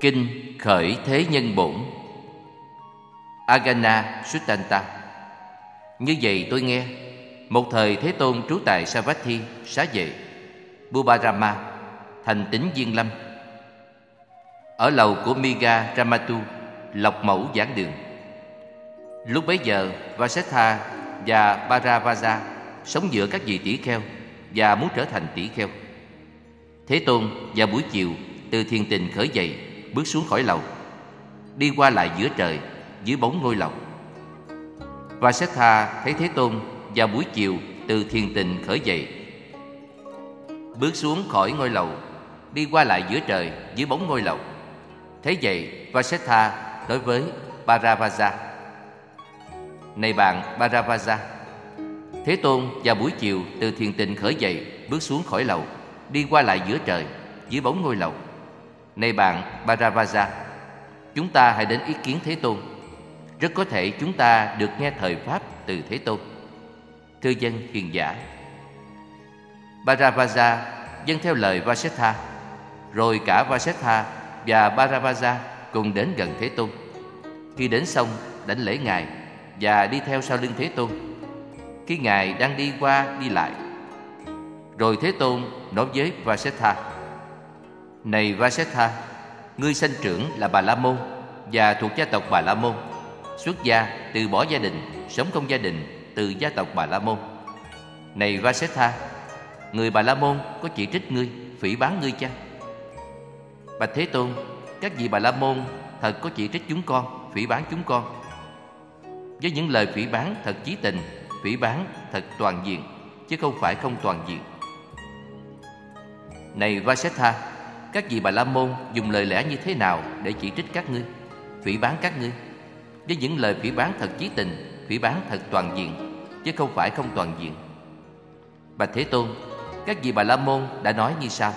Kinh Khởi Thế Nhân Bổn. Agana Suttanta. Như vậy tôi nghe, một thời Thế Tôn trú tại Savatthi, Xá Vệ, Bubarama, thành Tín Viên Lâm, ở lầu của Miga Ramatu, Lộc Mẫu giảng đường. Lúc bấy giờ, Vasetha và Bharavaja sống giữa các vị tỷ kheo và muốn trở thành tỷ kheo. Thế Tôn vào buổi chiều từ thiền tình khởi dậy, bước xuống khỏi lầu, đi qua lại giữa trời dưới bóng ngôi lầu. Vasetha thấy Thế Tôn vào buổi chiều từ thiền tình khởi dậy, bước xuống khỏi ngôi lầu, đi qua lại giữa trời dưới bóng ngôi lầu. Thế vậy, Vasetha nói với Bharavaja: Này bạn Bharavaja, Thế Tôn vào buổi chiều từ thiền tình khởi dậy, bước xuống khỏi lầu, đi qua lại giữa trời dưới bóng ngôi lầu. Này bạn Bharavaja, chúng ta hãy đến ý kiến Thế Tôn. Rất có thể chúng ta được nghe thời pháp từ Thế Tôn. Thưa dân hiền giả. Bharavaja vâng theo lời Vasetha. Rồi cả Vasetha và Bharavaja cùng đến gần Thế Tôn. Khi đến xong, đảnh lễ Ngài và đi theo sau lưng Thế Tôn. Khi Ngài đang đi qua đi lại, rồi Thế Tôn nói với Vasetha: Này Vasetha, ngươi sanh trưởng là Bà La Môn và thuộc gia tộc Bà La Môn, xuất gia từ bỏ gia đình, sống không gia đình từ gia tộc Bà La Môn. Này Vasetha, người Bà La Môn có chỉ trích ngươi, phỉ báng ngươi chăng? Bạch Thế Tôn, các vị Bà La Môn thật có chỉ trích chúng con, phỉ báng chúng con. Với những lời phỉ báng thật chí tình, phỉ báng thật toàn diện, chứ không phải không toàn diện. Này Vasetha, các vị Bà La Môn dùng lời lẽ như thế nào để chỉ trích các ngươi, phỉ báng các ngươi? Với những lời phỉ báng thật chí tình, phỉ báng thật toàn diện, chứ không phải không toàn diện. Bạch Thế Tôn, các vị Bà La Môn đã nói như sau: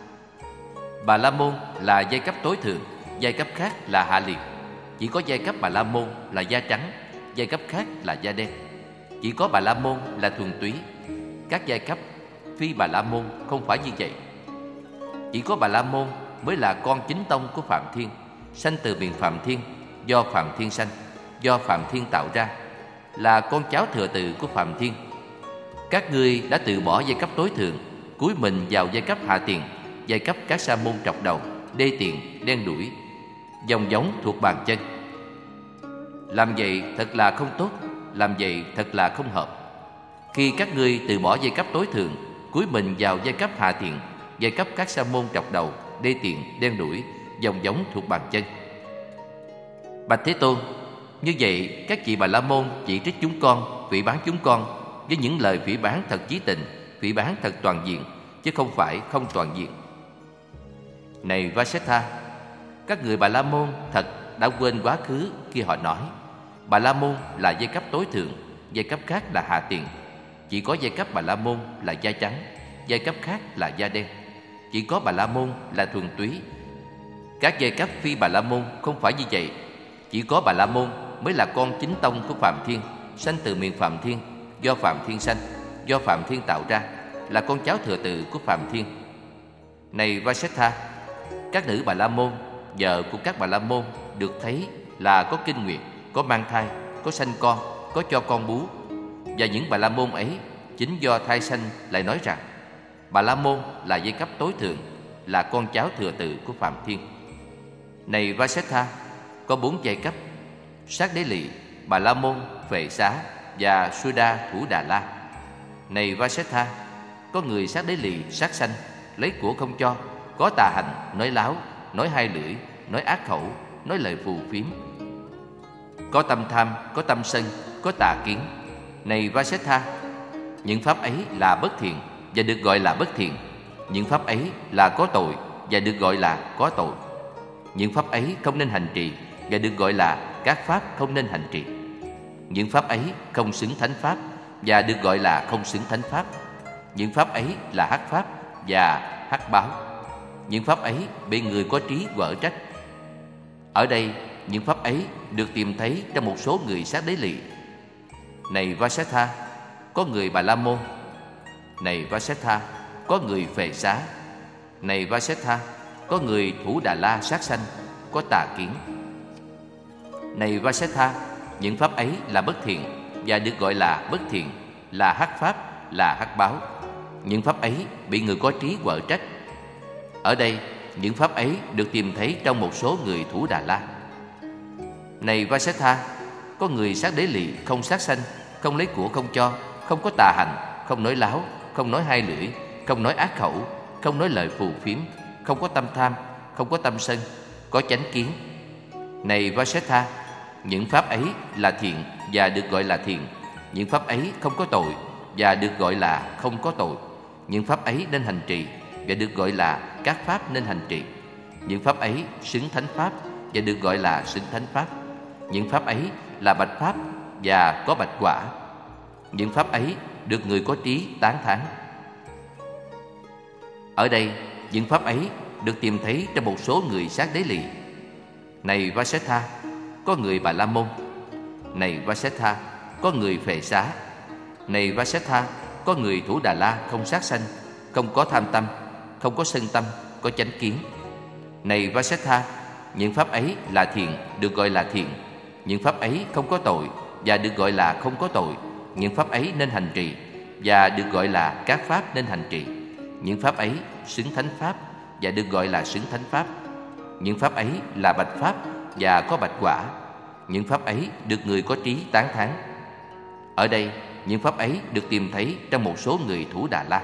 Bà La Môn là giai cấp tối thượng, giai cấp khác là hạ liệt. Chỉ có giai cấp Bà La Môn là da trắng, giai cấp khác là da đen. Chỉ có Bà La Môn là thuần túy. Các giai cấp phi Bà La Môn không phải như vậy. Chỉ có Bà La Môn mới là con chính tông của Phạm Thiên, sanh từ miền Phạm Thiên, do Phạm Thiên sanh, do Phạm Thiên tạo ra, là con cháu thừa tự của Phạm Thiên. Các ngươi đã từ bỏ giai cấp tối thượng, cúi mình vào giai cấp hạ tiền, giai cấp các sa môn trọc đầu, đê tiện, đen đuổi, dòng giống thuộc bàn chân. Làm vậy thật là không tốt, làm vậy thật là không hợp. Khi các ngươi từ bỏ giai cấp tối thượng, cúi mình vào giai cấp hạ tiền, giai cấp các sa môn trọc đầu, đê tiện, đen đuổi, dòng giống thuộc bàn chân. Bạch Thế Tôn, như vậy các vị Bà La Môn chỉ trích chúng con, phỉ báng chúng con với những lời phỉ báng thật chí tình, phỉ báng thật toàn diện, chứ không phải không toàn diện. Này Vasetha, các người Bà La Môn thật đã quên quá khứ khi họ nói Bà La Môn là giai cấp tối thượng, giai cấp khác là hạ tiền. Chỉ có giai cấp Bà La Môn là da trắng, giai cấp khác là da đen. Chỉ có Bà La Môn là thuần túy. Các giai cấp phi Bà La Môn không phải như vậy. Chỉ có Bà La Môn mới là con chính tông của Phạm Thiên, sanh từ miền Phạm Thiên, do Phạm Thiên sanh, do Phạm Thiên tạo ra, là con cháu thừa tự của Phạm Thiên. Này Vasetha, các nữ Bà La Môn, vợ của các Bà La Môn được thấy là có kinh nguyệt, có mang thai, có sanh con, có cho con bú. Và những Bà La Môn ấy chính do thai sanh lại nói rằng Bà La Môn là giai cấp tối thượng, là con cháu thừa tự của Phạm Thiên. Này Vasetha, có 4 giai cấp: Sát Đế Lị, Bà La Môn, Phệ Xá và Suda Thủ Đà La. Này Vasetha, có người sát đế lì, sát sanh, lấy của không cho, có tà hành, nói láo, nói hai lưỡi, nói ác khẩu, nói lời phù phiếm, có tâm tham, có tâm sân, có tà kiến. Này Vasetha, những pháp ấy là bất thiện và được gọi là bất thiện. Những pháp ấy là có tội và được gọi là có tội. Những pháp ấy không nên hành trì và được gọi là các pháp không nên hành trì. Những pháp ấy không xứng thánh pháp và được gọi là không xứng thánh pháp. Những pháp ấy là hắc pháp và hắc báo. Những pháp ấy bị người có trí quở trách. Ở đây, những pháp ấy được tìm thấy trong một số người sát đế lì. Này Vasetha, có người Bà La Môn. Này Vasetha, có người Phệ Xá. Này Vasetha, có người Thủ Đà La sát sanh, có tà kiến. Này Vasetha, những pháp ấy là bất thiện và được gọi là bất thiện, là hắc pháp, là hắc báo. Những pháp ấy bị người có trí quở trách. Ở đây, những pháp ấy được tìm thấy trong một số người Thủ Đà La. Này Vasetha, có người sát đế lì, không sát sanh, không lấy của không cho, không có tà hành, không nói láo, không nói hai lưỡi, không nói ác khẩu, không nói lời phù phiếm, không có tâm tham, không có tâm sân, có chánh kiến. Này Vasetha, những pháp ấy là thiện và được gọi là thiện. Những pháp ấy không có tội và được gọi là không có tội. Những pháp ấy nên hành trì và được gọi là các pháp nên hành trì. Những pháp ấy xứng thánh pháp và được gọi là xứng thánh pháp. Những pháp ấy là bạch pháp và có bạch quả. Những pháp ấy được người có trí tán thán. Ở đây, những pháp ấy được tìm thấy trong một số người sát đế lì. Này Vasetha, có người Bà La Môn. Này Vasetha, có người Phệ Xá. Này Vasetha, có người Thủ Đà La không sát sanh, không có tham tâm, không có sân tâm, có chánh kiến. Này Vasetha, những pháp ấy là thiện, được gọi là thiện. Những pháp ấy không có tội và được gọi là không có tội. Những pháp ấy nên hành trì và được gọi là các pháp nên hành trì. Những pháp ấy xứng thánh pháp và được gọi là xứng thánh pháp. Những pháp ấy là bạch pháp và có bạch quả. Những pháp ấy được người có trí tán thán. Ở đây, những pháp ấy được tìm thấy trong một số người Thủ Đà La.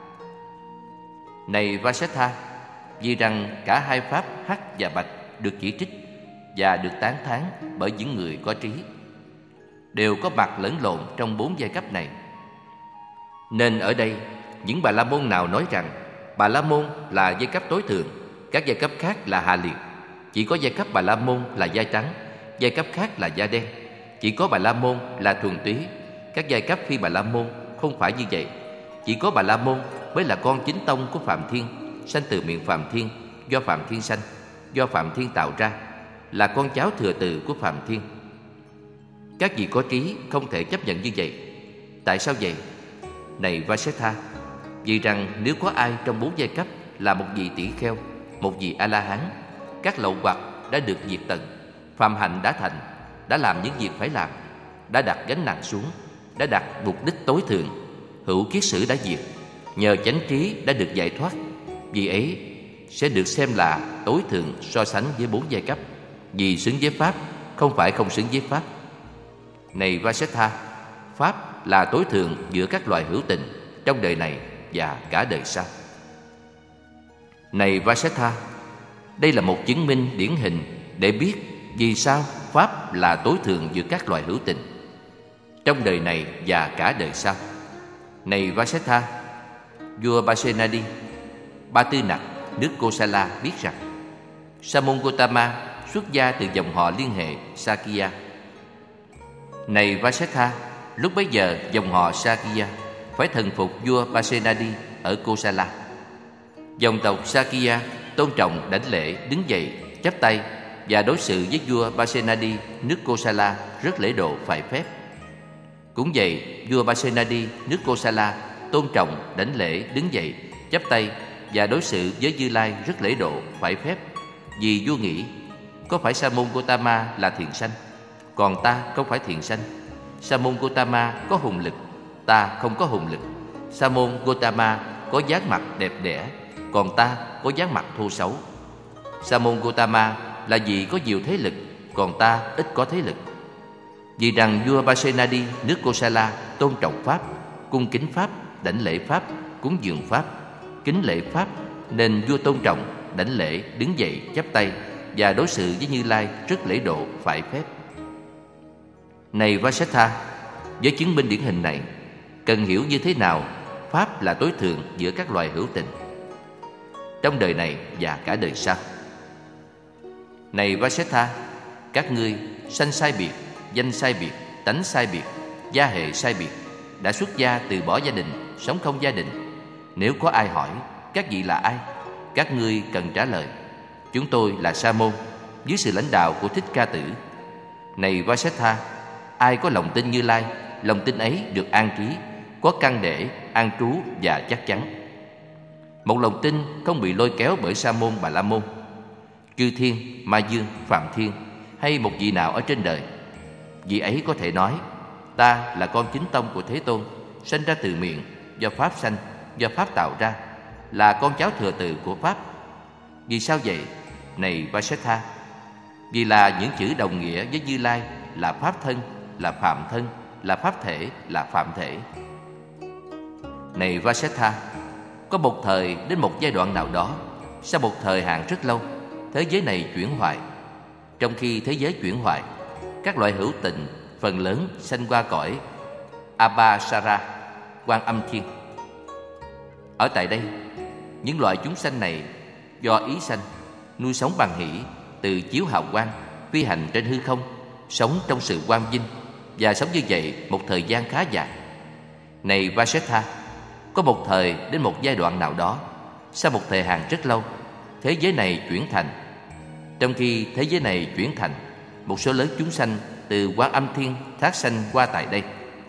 Này Vasetha, vì rằng cả hai pháp hắc và bạch được chỉ trích và được tán thán bởi những người có trí, đều có mặt lẫn lộn trong 4 giai cấp này. Nên ở đây, những Bà La Môn nào nói rằng Bà La Môn là giai cấp tối thượng, các giai cấp khác là hạ liệt, chỉ có giai cấp Bà La Môn là da trắng, giai cấp khác là da đen, chỉ có Bà La Môn là thuần túy, các giai cấp phi Bà La Môn không phải như vậy. Chỉ có Bà La Môn mới là con chính tông của Phạm Thiên, sanh từ miệng Phạm Thiên, do Phạm Thiên sanh, do Phạm Thiên tạo ra, là con cháu thừa từ của Phạm Thiên. Các vị có trí không thể chấp nhận như vậy. Tại sao vậy? Này Vasetha, vì rằng nếu có ai trong 4 giai cấp là một vị tỷ kheo, một vị A-la-hán, các lậu hoặc đã được diệt tận, phạm hạnh đã thành, đã làm những việc phải làm, đã đặt gánh nặng xuống, đã đặt mục đích tối thượng, hữu kiết sử đã diệt, nhờ chánh trí đã được giải thoát, vì ấy sẽ được xem là tối thượng so sánh với 4 giai cấp, vì xứng với pháp, không phải không xứng với pháp. Này Vasetha, pháp là tối thượng giữa các loài hữu tình trong đời này và cả đời sau. Này Vasetha, đây là một chứng minh điển hình để biết vì sao pháp là tối thượng giữa các loài hữu tình trong đời này và cả đời sau. Này Vasetha, vua Pasenadi, Ba Tư Nặc, nước Kosala biết rằng Sa môn Gotama xuất gia từ dòng họ liên hệ Sakya. Này Vasetha, lúc bấy giờ dòng họ Sakya phải thần phục vua Pasenadi ở Kosala. Dòng tộc Sakya tôn trọng đảnh lễ, đứng dậy, chắp tay và đối xử với vua Pasenadi nước Kosala rất lễ độ phải phép. Cũng vậy, vua Pasenadi nước Kosala tôn trọng đảnh lễ, đứng dậy, chắp tay và đối xử với Như Lai rất lễ độ phải phép. Vì vua nghĩ, có phải Sa môn Gotama là thiện sanh, còn ta không phải thiện sanh. Sa môn Gotama có hùng lực, ta không có hùng lực. Sa môn Gotama có dáng mặt đẹp đẽ, còn ta có dáng mặt thô xấu. Sa môn Gotama là vị có nhiều thế lực, còn ta ít có thế lực. Vì rằng vua Pasenadi nước Kosala tôn trọng pháp, cung kính pháp, đảnh lễ pháp, cúng dường pháp, kính lễ pháp, nên vua tôn trọng, đảnh lễ, đứng dậy, chắp tay và đối xử với Như Lai rất lễ độ phải phép. Này Vasetha, với chứng minh điển hình này, cần hiểu như thế nào pháp là tối thượng giữa các loài hữu tình trong đời này và cả đời sau. Này Vasetha, các ngươi sanh sai biệt, danh sai biệt, tánh sai biệt, gia hệ sai biệt, đã xuất gia từ bỏ gia đình, sống không gia đình. Nếu có ai hỏi các vị là ai, các ngươi cần trả lời: chúng tôi là Sa môn, dưới sự lãnh đạo của Thích Ca Tử. Này Vasetha, ai có lòng tin Như Lai, lòng tin ấy được an trí, có căn để, an trú và chắc chắn. Một lòng tin không bị lôi kéo bởi Sa môn Bà La môn. chư thiên, ma dương, phạm thiên hay một vị nào ở trên đời. Vị ấy có thể nói: ta là con chính tông của Thế Tôn, sanh ra từ miệng, do Pháp sanh, do Pháp tạo ra, là con cháu thừa tự của Pháp. Vì sao vậy? Này Vasetha, vì là những chữ đồng nghĩa với Như Lai là Pháp thân, là Phạm thân, là Pháp thể, là Phạm thể. Này Vasetha, có một thời đến một giai đoạn nào đó, sau một thời hạn rất lâu, thế giới này chuyển hoại. Trong khi thế giới chuyển hoại, các loại hữu tình phần lớn sanh qua cõi Abhasara, Quan Âm Thiên. Ở tại đây, những loại chúng sanh này do ý sanh, nuôi sống bằng hỷ, từ chiếu hào quang, phi hành trên hư không, sống trong sự quang vinh, và sống như vậy một thời gian khá dài. Này Vasetha, có một thời đến một giai đoạn nào đó, sau một thời hạn rất lâu, thế giới này chuyển thành. Trong khi thế giới này chuyển thành, một số lớn chúng sanh từ Quan Âm Thiên thác sanh qua tại đây.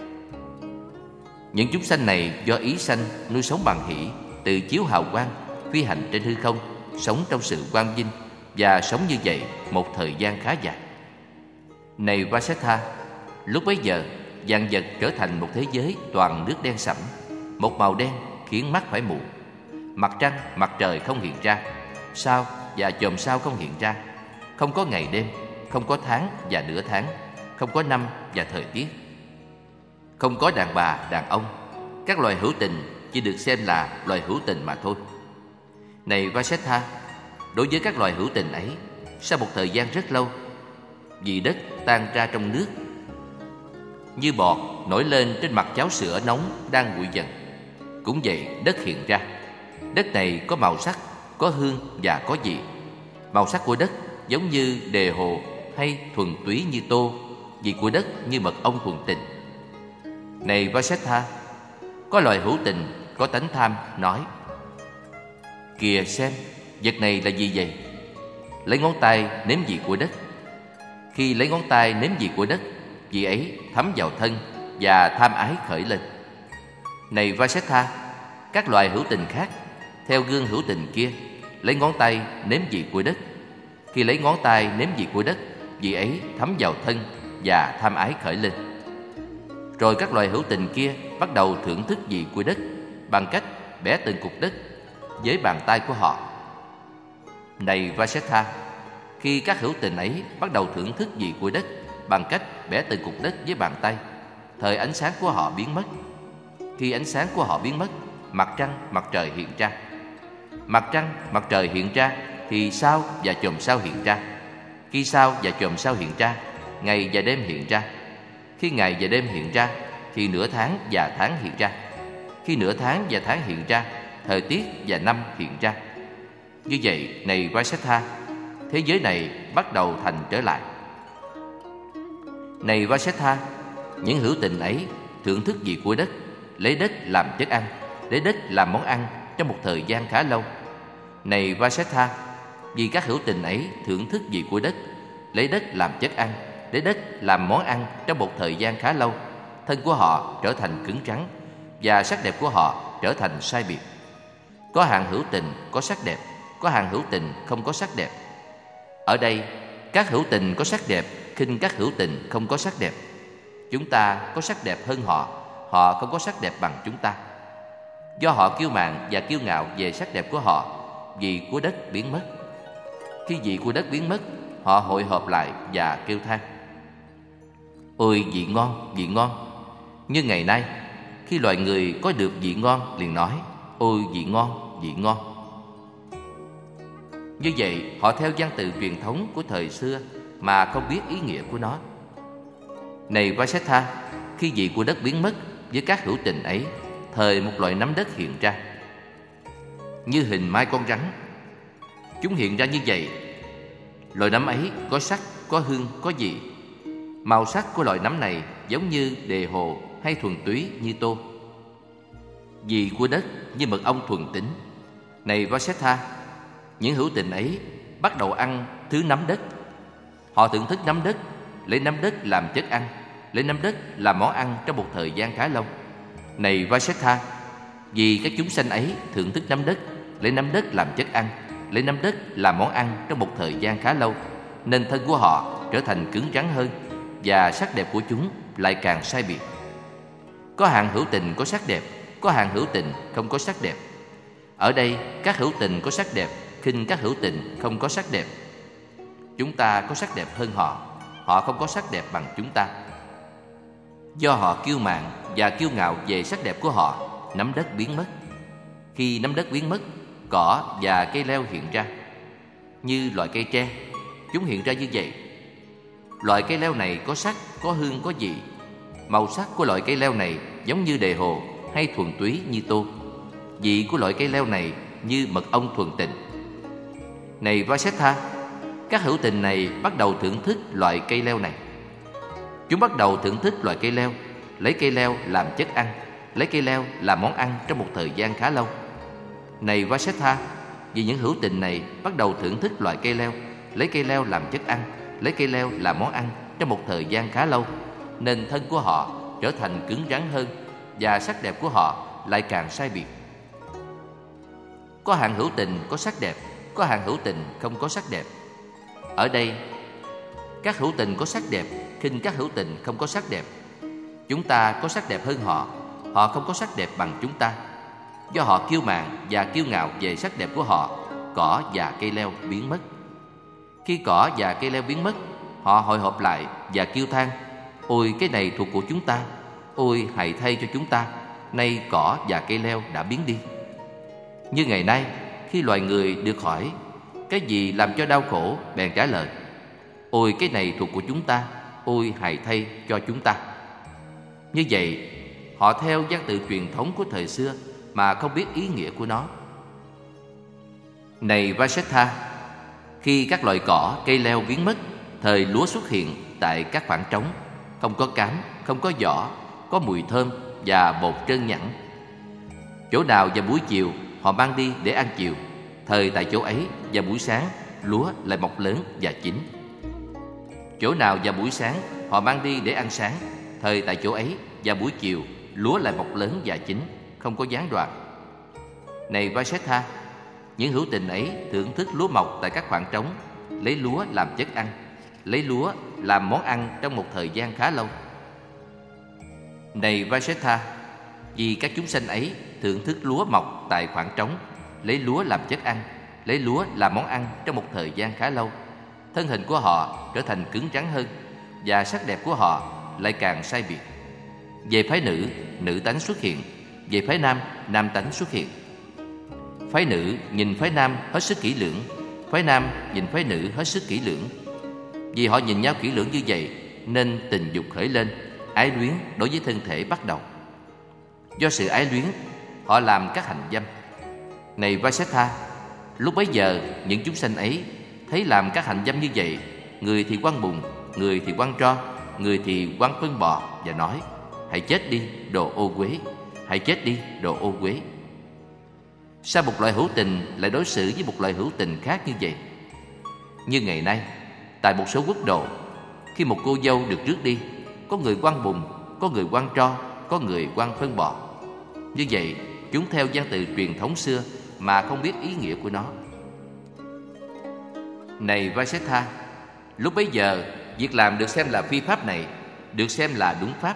Những chúng sanh này do ý sanh, nuôi sống bằng hỷ, từ chiếu hào quang, phi hành trên hư không, sống trong sự quang vinh, và sống như vậy một thời gian khá dài. Này Vasetha, lúc bấy giờ, vạn vật trở thành một thế giới toàn nước đen sẫm, một màu đen khiến mắt phải mù. Mặt trăng, mặt trời không hiện ra, sao và chòm sao không hiện ra, không có ngày đêm, không có tháng và nửa tháng, không có năm và thời tiết, không có đàn bà, đàn ông. Các loài hữu tình chỉ được xem là loài hữu tình mà thôi. Này Vasetha, đối với các loài hữu tình ấy, sau một thời gian rất lâu, vì đất tan ra trong nước như bọt nổi lên trên mặt cháo sữa nóng đang nguội dần, cũng vậy đất hiện ra. Đất này có màu sắc, có hương và có vị. Màu sắc của đất giống như đề hồ hay thuần túy như tô, vị của đất như mật ong thuần tình. Này Vasetha, có loài hữu tình có tánh tham nói: kìa xem, vật này là gì vậy? Lấy ngón tay nếm vị của đất. Khi lấy ngón tay nếm vị của đất, vị ấy thấm vào thân và tham ái khởi lên. Này Vasetha, các loài hữu tình khác theo gương hữu tình kia lấy ngón tay nếm vị của đất. Khi lấy ngón tay nếm vị của đất, vị ấy thấm vào thân và tham ái khởi lên. Rồi các loài hữu tình kia bắt đầu thưởng thức vị của đất bằng cách bẻ từng cục đất với bàn tay của họ. Này Vasetha, khi các hữu tình ấy bắt đầu thưởng thức vị của đất bằng cách bẻ từng cục đất với bàn tay, thời ánh sáng của họ biến mất. Khi ánh sáng của họ biến mất, mặt trăng, mặt trời hiện ra. Mặt trăng, mặt trời hiện ra thì sao và chòm sao hiện ra. Khi sao và chòm sao hiện ra, ngày và đêm hiện ra. Khi ngày và đêm hiện ra thì nửa tháng và tháng hiện ra. Khi nửa tháng và tháng hiện ra, thời tiết và năm hiện ra. Như vậy, này Vasetha, thế giới này bắt đầu thành trở lại. Này Vasetha, những hữu tình ấy thưởng thức vị của đất, lấy đất làm chất ăn, lấy đất làm món ăn trong một thời gian khá lâu. Này Vasetha, vì các hữu tình ấy thưởng thức vị của đất, lấy đất làm chất ăn, lấy đất làm món ăn trong một thời gian khá lâu, thân của họ trở thành cứng trắng và sắc đẹp của họ trở thành sai biệt. Có hạng hữu tình có sắc đẹp, có hạng hữu tình không có sắc đẹp. Ở đây, các hữu tình có sắc đẹp khinh các hữu tình không có sắc đẹp. Chúng ta có sắc đẹp hơn họ, họ không có sắc đẹp bằng chúng ta. Do họ kiêu mạn và kiêu ngạo về sắc đẹp của họ, vị của đất biến mất. Khi vị của đất biến mất, họ hội họp lại và kêu than: ôi vị ngon, vị ngon. Như ngày nay, khi loài người có được vị ngon liền nói: ôi vị ngon, vị ngon. Như vậy, họ theo văn tự truyền thống của thời xưa mà không biết ý nghĩa của nó. Này Vasetha, khi vị của đất biến mất với các hữu tình ấy, thời một loại nắm đất hiện ra như hình mai con rắn. Chúng hiện ra như vậy. Loại nắm ấy có sắc, có hương, có vị. Màu sắc của loại nắm này giống như đề hồ hay thuần túy như tô. Vị của đất như mật ong thuần tính. Này Vasetha, những hữu tình ấy bắt đầu ăn thứ nắm đất. Họ thưởng thức nắm đất, lấy nắm đất làm chất ăn, lấy nắm đất làm món ăn trong một thời gian khá lâu. Này Vasetha, vì các chúng sanh ấy thưởng thức nắm đất, lấy nắm đất làm chất ăn, lấy nắm đất làm món ăn trong một thời gian khá lâu, nên thân của họ trở thành cứng rắn hơn và sắc đẹp của chúng lại càng sai biệt. Có hạng hữu tình có sắc đẹp, có hạng hữu tình không có sắc đẹp. Ở đây các hữu tình có sắc đẹp khinh các hữu tình không có sắc đẹp. Chúng ta có sắc đẹp hơn họ, họ không có sắc đẹp bằng chúng ta. Do họ kiêu mạn và kiêu ngạo về sắc đẹp của họ, nắm đất biến mất. Khi nắm đất biến mất, cỏ và cây leo hiện ra. Như loại cây tre, chúng hiện ra như vậy. Loại cây leo này có sắc, có hương, có vị. Màu sắc của loại cây leo này giống như đề hồ hay thuần túy như tô. Vị của loại cây leo này như mật ong thuần tịnh. Này Vasetha, các hữu tình này bắt đầu thưởng thức loại cây leo này. Chúng bắt đầu thưởng thức loại cây leo, lấy cây leo làm chất ăn, lấy cây leo làm món ăn trong một thời gian khá lâu. Này Vasetha, vì những hữu tình này bắt đầu thưởng thức loại cây leo, lấy cây leo làm chất ăn, lấy cây leo làm món ăn trong một thời gian khá lâu, nên thân của họ trở thành cứng rắn hơn và sắc đẹp của họ lại càng sai biệt. Có hạng hữu tình có sắc đẹp, có hạng hữu tình không có sắc đẹp. Ở đây các hữu tình có sắc đẹp khinh các hữu tình không có sắc đẹp. Chúng ta có sắc đẹp hơn họ, họ không có sắc đẹp bằng chúng ta. Do họ kiêu mạn và kiêu ngạo về sắc đẹp của họ, cỏ và cây leo biến mất. Khi cỏ và cây leo biến mất, họ hội họp lại và kêu than: ôi, cái này thuộc của chúng ta, ôi, hãy thay cho chúng ta, nay cỏ và cây leo đã biến đi. Như ngày nay, khi loài người được hỏi cái gì làm cho đau khổ, bèn trả lời: ôi, cái này thuộc của chúng ta, ôi, hãy thay cho chúng ta. Như vậy, họ theo văn tự truyền thống của thời xưa mà không biết ý nghĩa của nó. Này Vasetha, khi các loại cỏ, cây leo biến mất, thời lúa xuất hiện tại các khoảng trống, không có cám, không có vỏ, có mùi thơm và bột trơn nhẵn. Chỗ nào vào buổi chiều họ mang đi để ăn chiều, thời tại chỗ ấy vào buổi sáng lúa lại mọc lớn và chín. Chỗ nào vào buổi sáng họ mang đi để ăn sáng, thời tại chỗ ấy vào buổi chiều lúa lại mọc lớn và chín, không có gián đoạn. Này Vasetha, những hữu tình ấy thưởng thức lúa mọc tại các khoảng trống, lấy lúa làm chất ăn, lấy lúa làm món ăn trong một thời gian khá lâu. Này Vasetha, vì các chúng sanh ấy thưởng thức lúa mọc tại khoảng trống, lấy lúa làm chất ăn, lấy lúa làm món ăn trong một thời gian khá lâu, thân hình của họ trở thành cứng rắn hơn và sắc đẹp của họ lại càng sai biệt. Về phái nữ, nữ tánh xuất hiện; về phái nam, nam tánh xuất hiện. Phái nữ nhìn phái nam hết sức kỹ lưỡng, phái nam nhìn phái nữ hết sức kỹ lưỡng. Vì họ nhìn nhau kỹ lưỡng như vậy nên tình dục khởi lên, ái luyến đối với thân thể bắt đầu. Do sự ái luyến, họ làm các hành dâm. Này Vasetha, lúc bấy giờ những chúng sanh ấy thấy làm các hành dâm như vậy, người thì quăng bùn, người thì quăng tro, người thì quăng phân bò và nói: hãy chết đi, đồ ô uế, hãy chết đi, đồ ô uế. Sao một loại hữu tình lại đối xử với một loại hữu tình khác như vậy? Như ngày nay, tại một số quốc độ, khi một cô dâu được rước đi, có người quăng bùn, có người quăng tro, có người quăng phân bò. Như vậy, chúng theo văn tự truyền thống xưa mà không biết ý nghĩa của nó. Này Vasetha, lúc bấy giờ, việc làm được xem là phi pháp này được xem là đúng pháp.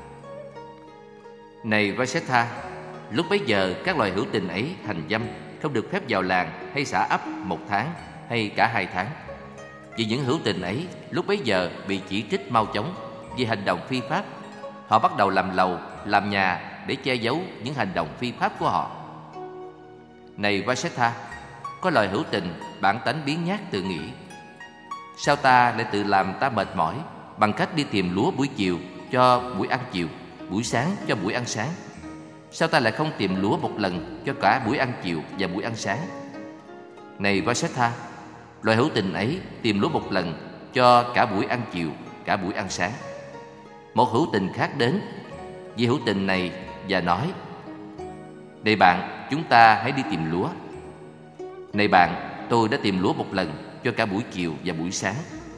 Này Vasetha, lúc bấy giờ các loài hữu tình ấy hành dâm không được phép vào làng hay xã ấp 1 tháng hay cả 2 tháng. Vì những hữu tình ấy lúc bấy giờ bị chỉ trích mau chóng vì hành động phi pháp, họ bắt đầu làm lầu, làm nhà để che giấu những hành động phi pháp của họ. Này Vasetha, có loài hữu tình bản tánh biếng nhác tự nghĩ: sao ta lại tự làm ta mệt mỏi bằng cách đi tìm lúa buổi chiều cho buổi ăn chiều, buổi sáng cho buổi ăn sáng? Sao ta lại không tìm lúa một lần cho cả buổi ăn chiều và buổi ăn sáng? Này Vasetha, loài hữu tình ấy tìm lúa một lần cho cả buổi ăn chiều, cả buổi ăn sáng. Một hữu tình khác đến vì hữu tình này và nói: này bạn, chúng ta hãy đi tìm lúa. Này bạn, tôi đã tìm lúa một lần cho cả buổi chiều và buổi sáng.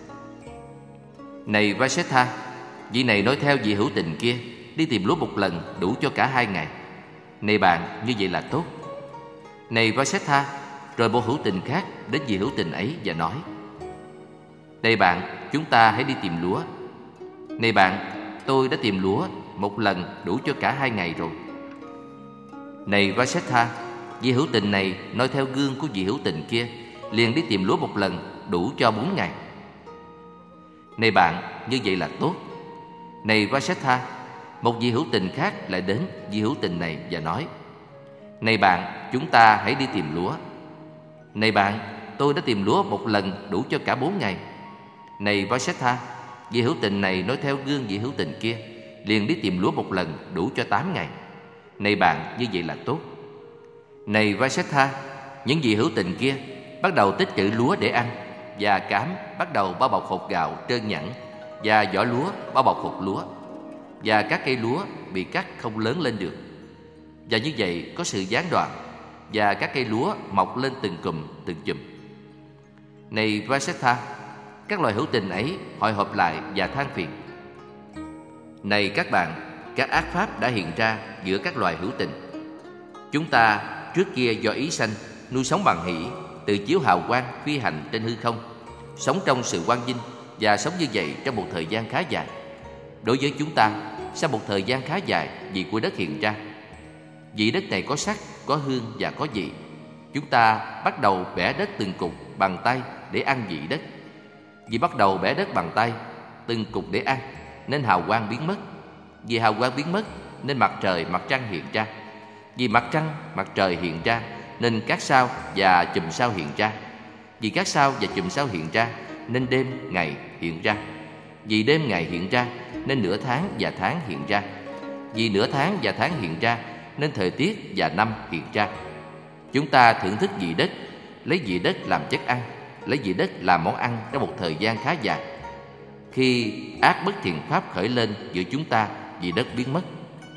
Này Vasetha, vị này nói theo vị hữu tình kia đi tìm lúa một lần đủ cho cả 2 ngày. Này bạn, như vậy là tốt. Này Vasetha, Rồi một hữu tình khác đến vị hữu tình ấy và nói: Này bạn, chúng ta hãy đi tìm lúa. Này bạn, tôi đã tìm lúa một lần đủ cho cả 2 ngày rồi. Này Vasetha, vị hữu tình này noi theo gương của vị hữu tình kia, liền đi tìm lúa một lần đủ cho 4 ngày. Này bạn, như vậy là tốt. Này Vasetha, một vị hữu tình khác lại đến vị hữu tình này và nói: Này bạn, chúng ta hãy đi tìm lúa. Này bạn, tôi đã tìm lúa một lần đủ cho cả 4 ngày. Này Vasetha, vị hữu tình này nói theo gương vị hữu tình kia, liền đi tìm lúa một lần đủ cho 8 ngày. Này bạn, như vậy là tốt. Này Vasetha, những vị hữu tình kia bắt đầu tích trữ lúa để ăn, và cám bắt đầu bao bọc hột gạo trơn nhẵn, và vỏ lúa bao bọc hột lúa, và các cây lúa bị cắt không lớn lên được. Và như vậy có sự gián đoạn, và các cây lúa mọc lên từng cụm từng chùm. Này Vasetha, các loài hữu tình ấy hội họp lại và than phiền: Này các bạn, các ác pháp đã hiện ra giữa các loài hữu tình. Chúng ta trước kia do ý sanh nuôi sống bằng hỷ, tự chiếu hào quang phi hành trên hư không, sống trong sự quang vinh, và sống như vậy trong một thời gian khá dài. Đối với chúng ta, sau một thời gian khá dài, vị của đất hiện ra. Vị đất này có sắc, có hương và có vị. Chúng ta bắt đầu bẻ đất từng cục bằng tay để ăn vị đất. Vì bắt đầu bẻ đất bằng tay từng cục để ăn, nên hào quang biến mất. Vì hào quang biến mất, nên mặt trời, mặt trăng hiện ra. Vì mặt trăng, mặt trời hiện ra, nên các sao và chùm sao hiện ra. Vì các sao và chùm sao hiện ra, nên đêm, ngày hiện ra. Vì đêm, ngày hiện ra, nên nửa tháng và tháng hiện ra. Vì nửa tháng và tháng hiện ra, nên thời tiết và năm hiện ra. Chúng ta thưởng thức vị đất, lấy vị đất làm chất ăn, lấy vị đất làm món ăn trong một thời gian khá dài. Khi ác bất thiện pháp khởi lên giữa chúng ta, vị đất biến mất.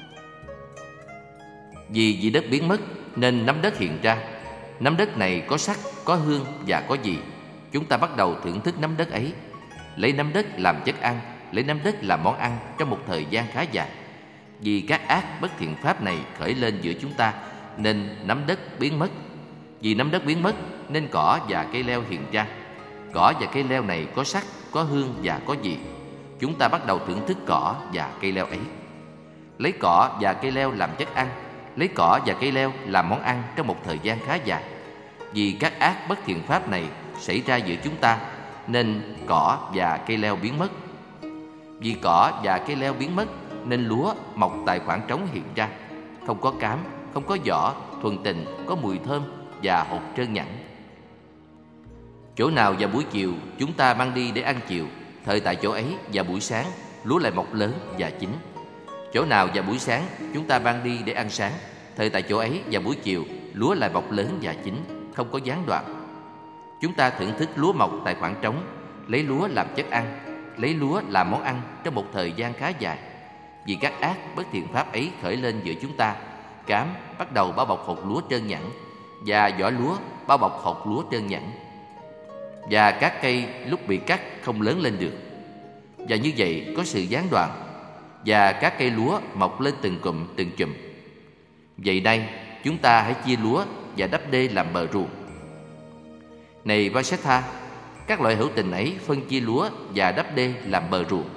Vì vị đất biến mất nên nắm đất hiện ra. Nắm đất này có sắc, có hương và có vị. Chúng ta bắt đầu thưởng thức nắm đất ấy, lấy nắm đất làm chất ăn, lấy nắm đất làm món ăn trong một thời gian khá dài. Vì các ác bất thiện pháp này khởi lên giữa chúng ta, nên nắm đất biến mất. Vì nắm đất biến mất nên cỏ và cây leo hiện ra. Cỏ và cây leo này có sắc, có hương và có vị. Chúng ta bắt đầu thưởng thức cỏ và cây leo ấy, lấy cỏ và cây leo làm chất ăn, lấy cỏ và cây leo làm món ăn trong một thời gian khá dài. Vì các ác bất thiện pháp này xảy ra giữa chúng ta, nên cỏ và cây leo biến mất. Vì cỏ và cây leo biến mất, nên lúa mọc tại khoảng trống hiện ra, không có cám, không có vỏ, thuần tình, có mùi thơm và hột trơn nhẵn. Chỗ nào vào buổi chiều chúng ta mang đi để ăn chiều, thời tại chỗ ấy vào buổi sáng lúa lại mọc lớn và chín. Chỗ nào vào buổi sáng chúng ta mang đi để ăn sáng, thời tại chỗ ấy vào buổi chiều lúa lại mọc lớn và chín, không có gián đoạn. Chúng ta thưởng thức lúa mọc tại khoảng trống, lấy lúa làm chất ăn, lấy lúa làm món ăn trong một thời gian khá dài. Vì các ác bất thiện pháp ấy khởi lên giữa chúng ta, cám bắt đầu bao bọc hột lúa trơn nhẵn, và vỏ lúa bao bọc hột lúa trơn nhẵn, và các cây lúc bị cắt không lớn lên được. Và như vậy có sự gián đoạn, và các cây lúa mọc lên từng cụm từng chùm. Vậy nay chúng ta hãy chia lúa và đắp đê làm bờ ruộng. Này Vasetha, các loại hữu tình ấy phân chia lúa và đắp đê làm bờ ruộng.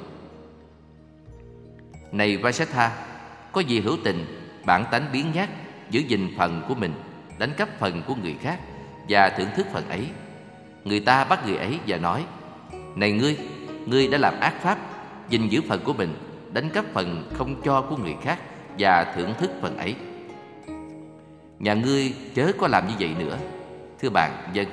Này Vasetha, có vị hữu tình bản tánh biếng nhác, giữ gìn phần của mình, đánh cắp phần của người khác và thưởng thức phần ấy. Người ta bắt người ấy và nói: Này ngươi đã làm ác pháp, gìn giữ phần của mình, đánh cắp phần không cho của người khác và thưởng thức phần ấy. Nhà ngươi chớ có làm như vậy nữa. Thưa bạn, vâng.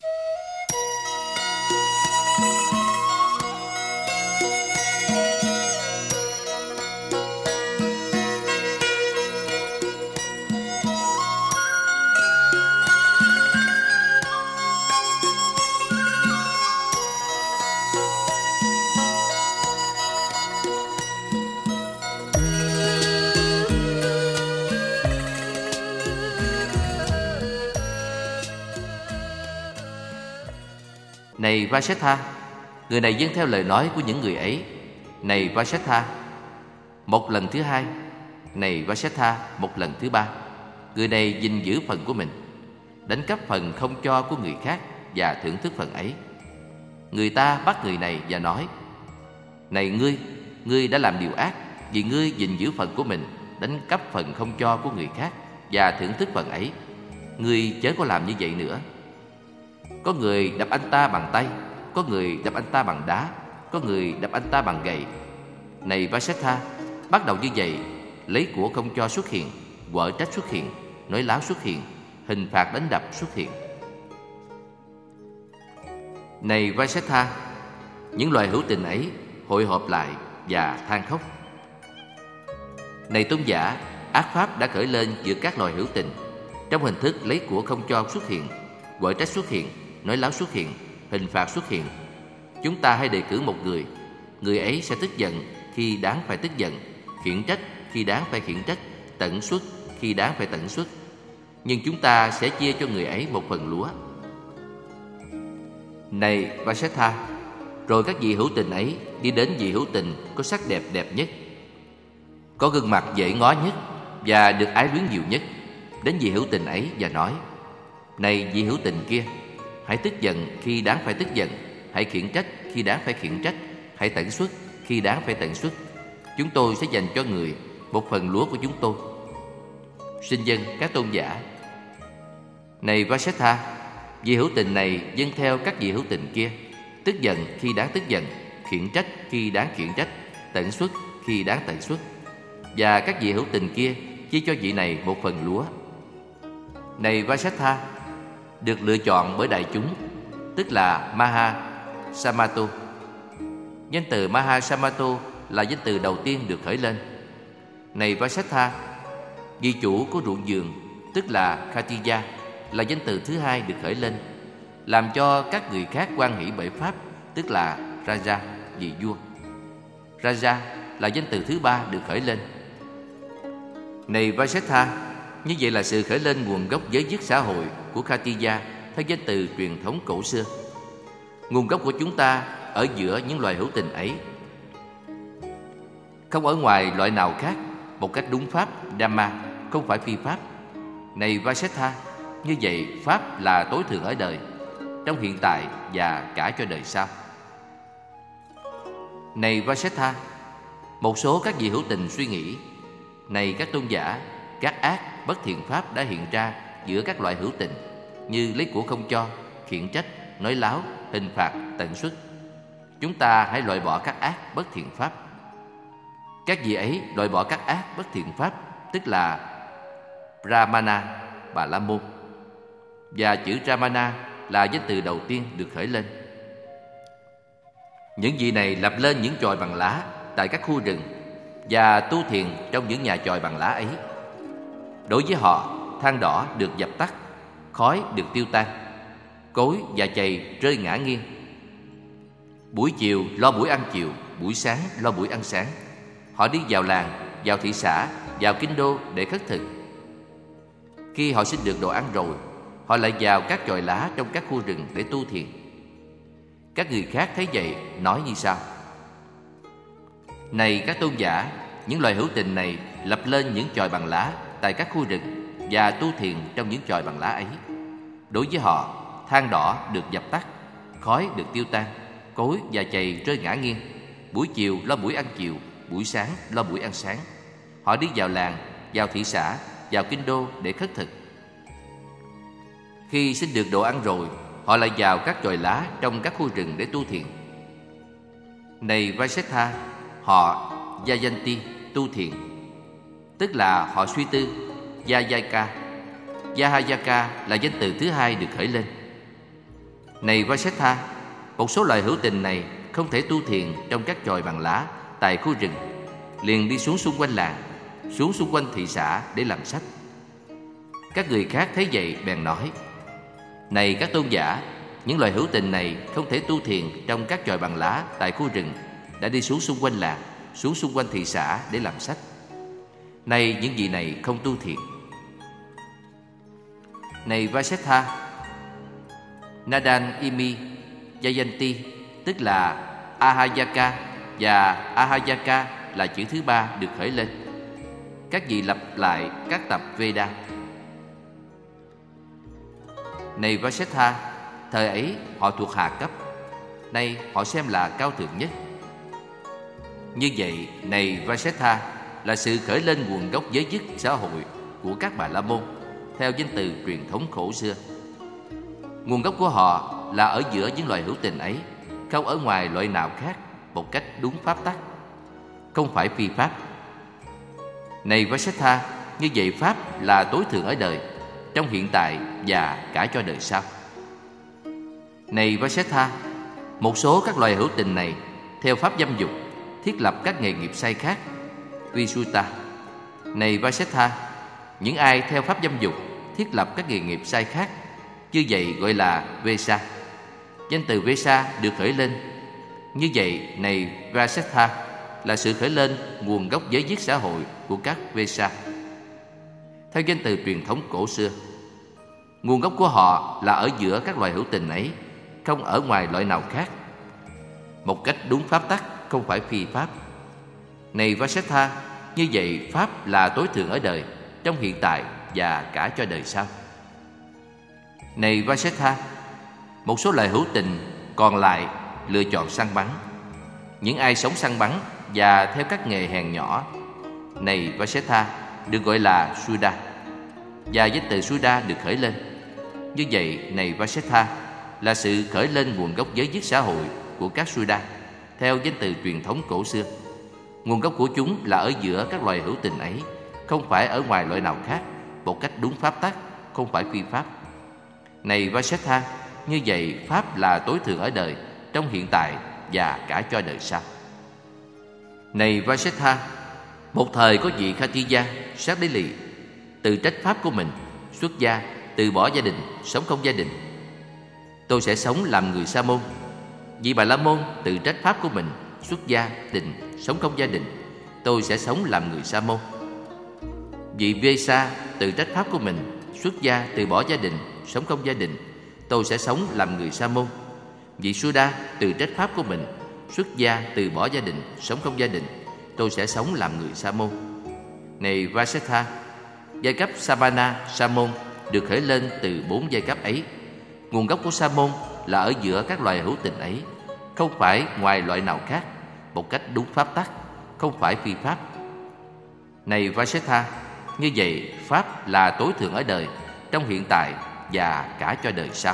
Này Vasetha, người này dâng theo lời nói của những người ấy. Này Vasetha, một lần thứ hai. Này Vasetha, một lần thứ ba. Người này gìn giữ phần của mình. đánh cắp phần không cho của người khác và thưởng thức phần ấy. Người ta bắt người này và nói: Này ngươi đã làm điều ác, vì ngươi gìn giữ phần của mình, đánh cắp phần không cho của người khác và thưởng thức phần ấy. Ngươi chớ có làm như vậy nữa. Có người đập anh ta bằng tay, có người đập anh ta bằng đá, có người đập anh ta bằng gậy. Này Vasetha, bắt đầu như vậy, lấy của không cho xuất hiện, quở trách xuất hiện, nói láo xuất hiện, hình phạt đánh đập xuất hiện. Này Vasetha, những loài hữu tình ấy hội họp lại và than khóc. Này tôn giả, ác pháp đã khởi lên giữa các loài hữu tình, trong hình thức lấy của không cho xuất hiện, quở trách xuất hiện, nói láo xuất hiện, hình phạt xuất hiện. Chúng ta hãy đề cử một người. Người ấy sẽ tức giận khi đáng phải tức giận, khiển trách khi đáng phải khiển trách, tận xuất khi đáng phải tận xuất. Nhưng chúng ta sẽ chia cho người ấy một phần lúa. Này Vasetha, rồi các vị hữu tình ấy đi đến vị hữu tình có sắc đẹp đẹp nhất, có gương mặt dễ ngó nhất và được ái luyến nhiều nhất, đến vị hữu tình ấy và nói: Này vị hữu tình kia, hãy tức giận khi đáng phải tức giận, hãy khiển trách khi đáng phải khiển trách, hãy tận xuất khi đáng phải tận xuất. Chúng tôi sẽ dành cho người một phần lúa của chúng tôi. Xin dân các tôn giả. Này Vasetha, vị hữu tình này dâng theo các vị hữu tình kia, tức giận khi đáng tức giận, khiển trách khi đáng khiển trách, tận xuất khi đáng tận xuất. Và các vị hữu tình kia chia cho vị này một phần lúa. Này Vasetha, được lựa chọn bởi đại chúng, tức là Maha Samato. Danh từ Maha Samato là danh từ đầu tiên được khởi lên. Này Vasetha, vị chủ của ruộng vườn, tức là Khatija, là danh từ thứ hai được khởi lên, làm cho các người khác hoan hỷ bởi pháp, tức là Raja, vị vua. Raja là danh từ thứ ba được khởi lên. Này Vasetha, như vậy là sự khởi lên nguồn gốc giới dứt xã hội của Khatija theo danh từ truyền thống cổ xưa. Nguồn gốc của chúng ta ở giữa những loài hữu tình ấy, không ở ngoài loại nào khác, một cách đúng pháp Dhamma, không phải phi pháp. Này Vasetha, như vậy pháp là tối thượng ở đời, trong hiện tại và cả cho đời sau. Này Vasetha, một số các vị hữu tình suy nghĩ: Này các tôn giả, các ác bất thiện pháp đã hiện ra giữa các loại hữu tình, như lấy của không cho, khiển trách, nói láo, hình phạt, tận xuất. Chúng ta hãy loại bỏ các ác bất thiện pháp. Các vị ấy loại bỏ các ác bất thiện pháp, tức là Brahmana, Bà La Môn. Và chữ Brahmana là danh từ đầu tiên được khởi lên. Những vị này lập lên những chòi bằng lá tại các khu rừng và tu thiền trong những nhà chòi bằng lá ấy. Đối với họ, than đỏ được dập tắt, khói được tiêu tan, cối và chày rơi ngã nghiêng. Buổi chiều lo buổi ăn chiều, buổi sáng lo buổi ăn sáng. Họ đi vào làng, vào thị xã, vào kinh đô để khất thực. Khi họ xin được đồ ăn rồi, họ lại vào các chòi lá trong các khu rừng để tu thiền. Các người khác thấy vậy nói như sau: Này các tôn giả, những loài hữu tình này lập lên những chòi bằng lá tại các khu rừng và tu thiền trong những chòi bằng lá ấy. Đối với họ, than đỏ được dập tắt, khói được tiêu tan, cối và chày rơi ngã nghiêng. Buổi chiều lo buổi ăn chiều, buổi sáng lo buổi ăn sáng. Họ đi vào làng, vào thị xã, vào kinh đô để khất thực. Khi xin được đồ ăn rồi, họ lại vào các chòi lá trong các khu rừng để tu thiền. Này Vasetha, họ Jayanti tu thiền, tức là họ suy tư, Yajaka. Yahayaka là danh từ thứ hai được khởi lên. Này Vasetha, một số loài hữu tình này không thể tu thiền trong các chòi bằng lá tại khu rừng, liền đi xuống xung quanh làng, xuống xung quanh thị xã để làm sách. Các người khác thấy vậy bèn nói: Này các tôn giả, những loài hữu tình này không thể tu thiền trong các chòi bằng lá tại khu rừng, đã đi xuống xung quanh làng, xuống xung quanh thị xã để làm sách. Này những vị này không tu thiền. Này Vasetha, Nadan Imi Jayanti, tức là Ahayaka, và Ahayaka là chữ thứ ba được khởi lên. Các vị lặp lại các tập Veda. Này Vasetha, thời ấy họ thuộc hạ cấp, nay họ xem là cao thượng nhất. Như vậy, này Vasetha, là sự khởi lên nguồn gốc giới dứt xã hội của các Bà La Môn theo danh từ truyền thống cổ xưa. Nguồn gốc của họ là ở giữa những loài hữu tình ấy, không ở ngoài loại nào khác, một cách đúng pháp tắc, không phải phi pháp. Này Vasetha, như vậy pháp là tối thượng ở đời, trong hiện tại và cả cho đời sau. Này Vasetha, một số các loài hữu tình này theo pháp dâm dục thiết lập các nghề nghiệp sai khác, Visuta. Này Vasetha, những ai theo pháp dâm dục thiết lập các nghề nghiệp sai khác, như vậy gọi là Vesa. Danh từ Vesa được khởi lên. Như vậy, này Vasetha, là sự khởi lên nguồn gốc giới dứt xã hội của các Vesa. Theo danh từ truyền thống cổ xưa, nguồn gốc của họ là ở giữa các loài hữu tình ấy, không ở ngoài loại nào khác, một cách đúng pháp tắc, không phải phi pháp. Này Vasetha, như vậy pháp là tối thượng ở đời, trong hiện tại và cả cho đời sau. Này Vasetha, một số loài hữu tình còn lại lựa chọn săn bắn. Những ai sống săn bắn và theo các nghề hèn nhỏ, này Vasetha, được gọi là Suda, và danh từ Suda được khởi lên. Như vậy, này Vasetha, là sự khởi lên nguồn gốc giới dứt xã hội của các Suda theo danh từ truyền thống cổ xưa. Nguồn gốc của chúng là ở giữa các loài hữu tình ấy, không phải ở ngoài loại nào khác, một cách đúng pháp tắc, không phải phi pháp. Này Vasetha, như vậy pháp là tối thượng ở đời, trong hiện tại và cả cho đời sau. Này Vasetha, một thời có vị Khatija sát đế lì, tự trách pháp của mình, xuất gia, từ bỏ gia đình, sống không gia đình. Tôi sẽ sống làm người Sa môn. Vị Bà La Môn tự trách pháp của mình, xuất gia, định, sống không gia đình. Tôi sẽ sống làm người Sa môn. Vị Vesa tự trách pháp của mình, xuất gia, từ bỏ gia đình, sống không gia đình. Tôi sẽ sống làm người Sa môn. Vị Suda tự trách pháp của mình, xuất gia, từ bỏ gia đình, sống không gia đình. Tôi sẽ sống làm người Sa môn. Này Vasetha, giai cấp Samana Sa môn được khởi lên từ 4 giai cấp ấy. Nguồn gốc của Sa môn là ở giữa các loài hữu tình ấy, không phải ngoài loại nào khác, một cách đúng pháp tắc, không phải phi pháp. Này Vasetha, như vậy pháp là tối thượng ở đời, trong hiện tại và cả cho đời sau.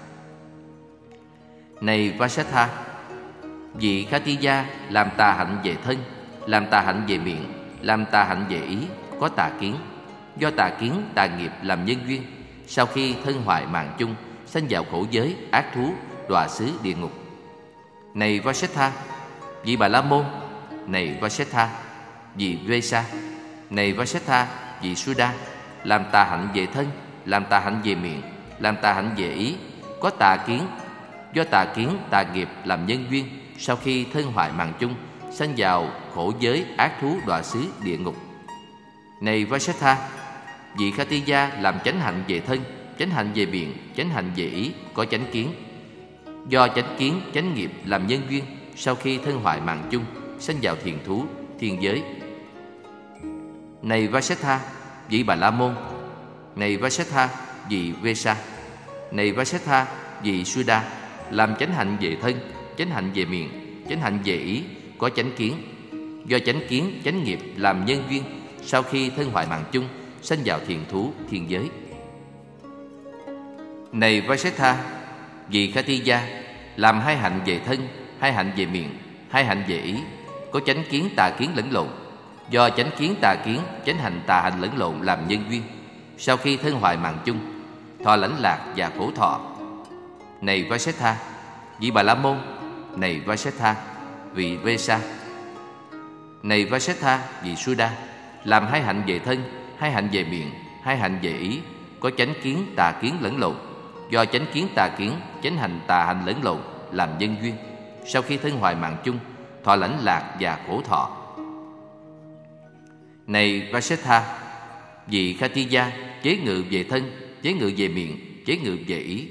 Này Vasetha, vị Khatija làm tà hạnh về thân, làm tà hạnh về miệng, làm tà hạnh về ý, có tà kiến. Do tà kiến, tà nghiệp làm nhân duyên, sau khi thân hoại mạng chung, sanh vào khổ giới, ác thú, đọa xứ địa ngục. Này Vasetha, vị Bà La Môn. Này Vasetha, vị Vesa. Này Vasetha, vị Suda, làm tà hạnh về thân, làm tà hạnh về miệng, làm tà hạnh về ý, có tà kiến. Do tà kiến, tà nghiệp làm nhân duyên, sau khi thân hoại mạng chung, sanh vào khổ giới, ác thú, đọa xứ địa ngục. Này Vasetha, vị Khatija làm chánh hạnh về thân, chánh hạnh về miệng, chánh hạnh về ý, có chánh kiến. Do chánh kiến, chánh nghiệp làm nhân duyên, sau khi thân hoại mạng chung, sanh vào thiền thú, thiên giới. Này Vasetha, vị Bà La Môn. Này Vasetha, vị Vesa. Này Vasetha, vị Suda, làm chánh hạnh về thân, chánh hạnh về miệng, chánh hạnh về ý, có chánh kiến. Do chánh kiến, chánh nghiệp làm nhân duyên, sau khi thân hoại mạng chung, sanh vào thiền thú, thiên giới. Này Vasetha, vị Khatija, làm 2 hạnh về thân, 2 hạnh về miệng, 2 hạnh về ý, có chánh kiến, tà kiến lẫn lộn. Do chánh kiến, tà kiến, chánh hành, tà hành lẫn lộn làm nhân duyên, sau khi thân hoại mạng chung, thọ lãnh lạc và khổ thọ. Này Vasetha, vị Bà La Môn. Này Vasetha, vị Vesa. Này Vasetha, vị Suda, làm 2 hạnh về thân, 2 hạnh về miệng, 2 hạnh về ý, có chánh kiến, tà kiến lẫn lộn. Do chánh kiến, tà kiến, chánh hành, tà hành lẫn lộn làm nhân duyên, sau khi thân hoại mạng chung, thọ lãnh lạc và khổ thọ. Này Vasetha, vị Khatija, chế ngự về thân, chế ngự về miệng, chế ngự về ý.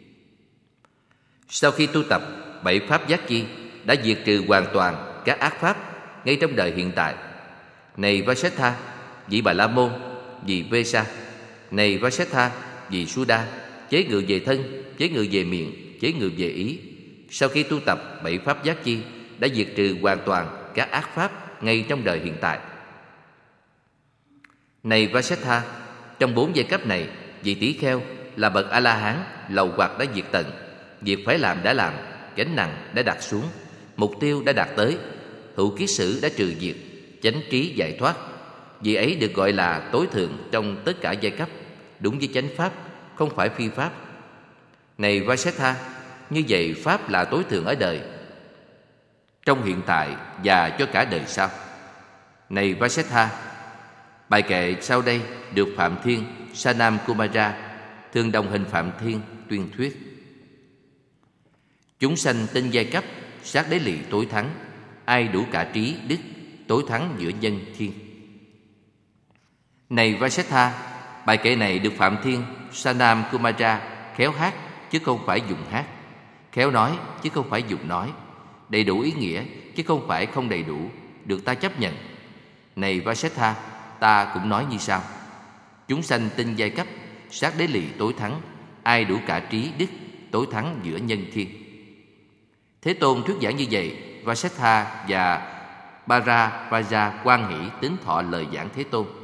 Sau khi tu tập 7 pháp giác chi, đã diệt trừ hoàn toàn các ác pháp ngay trong đời hiện tại. Này Vasetha, vị Bà La Môn, vị Vesa. Này Vasetha, vị Suda, chế ngự về thân, chế ngự về miệng, chế ngự về ý. Sau khi tu tập 7 pháp giác chi, đã diệt trừ hoàn toàn các ác pháp ngay trong đời hiện tại. Này Vasetha, trong 4 giai cấp này, vị tỷ kheo là bậc A-la-hán, lầu hoặc đã diệt tận, việc phải làm đã làm, gánh nặng đã đặt xuống, mục tiêu đã đạt tới, hữu kiết sử đã trừ diệt, chánh trí giải thoát. Vị ấy được gọi là tối thượng trong tất cả giai cấp, đúng với chánh pháp, không phải phi pháp. Này Vasetha, như vậy pháp là tối thượng ở đời, trong hiện tại và cho cả đời sau. Này Vasetha, bài kệ sau đây được Phạm Thiên Sanam Kumara, thường đồng hình Phạm Thiên, tuyên thuyết. Chúng sanh tinh giai cấp, sát đế lì tối thắng, ai đủ cả trí đức, tối thắng giữa nhân thiên. Này Vasetha, bài kệ này được Phạm Thiên Sanam Kumara khéo hát chứ không phải dùng hát, khéo nói chứ không phải dùng nói, đầy đủ ý nghĩa chứ không phải không đầy đủ, được ta chấp nhận. Này Vasetha, ta cũng nói như sau: chúng sanh tinh giai cấp, sát đế lì tối thắng, ai đủ cả trí đức, tối thắng giữa nhân thiên. Thế Tôn thuyết giảng như vậy, Vasetha và Bharavaja hoan hỷ tín thọ lời giảng Thế Tôn.